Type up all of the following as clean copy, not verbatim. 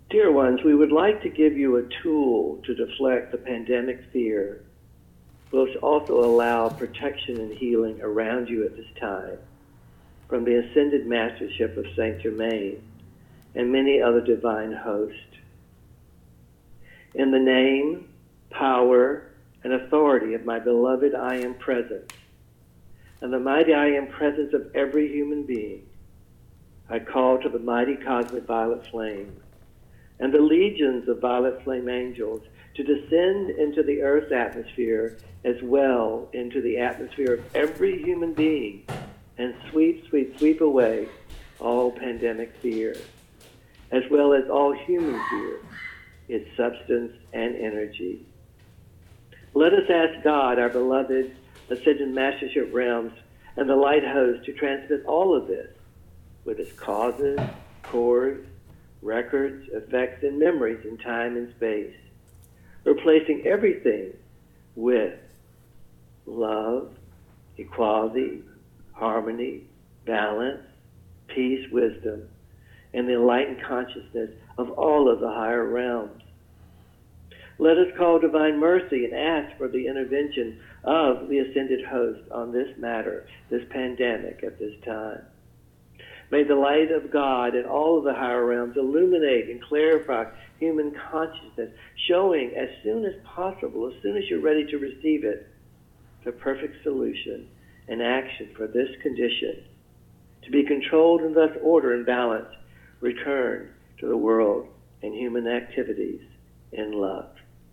Dear ones, we would like to give you a tool to deflect the pandemic fear, which also allow protection and healing around you at this time from the ascended mastership of Saint Germain and many other divine hosts. In the name, power, and authority of my beloved I Am Presence, and the mighty I Am Presence of every human being, I call to the mighty cosmic violet flame and the legions of violet flame angels to descend into the Earth's atmosphere as well into the atmosphere of every human being and sweep away all pandemic fear, as well as all human fear, its substance and energy. Let us ask God, our beloved ascended mastership realms, and the light host to transmit all of this with its causes, chords, records, effects, and memories in time and space, replacing everything with love, equality, harmony, balance, peace, wisdom, and the enlightened consciousness of all of the higher realms. Let us call divine mercy and ask for the intervention of the ascended host on this matter, this pandemic at this time. May the light of God in all of the higher realms illuminate and clarify human consciousness, showing as soon as possible, as soon as you're ready to receive it, the perfect solution and action for this condition, to be controlled and thus order and balance return to the world and human activities in love.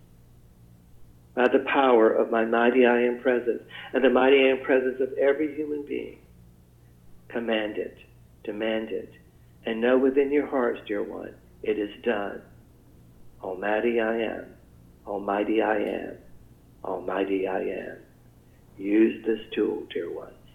By the power of my mighty I Am Presence and the mighty I Am Presence of every human being, command it, demand it, and know within your hearts, dear one, it is done. Almighty I Am, Almighty I Am, Almighty I Am. Use this tool, dear one.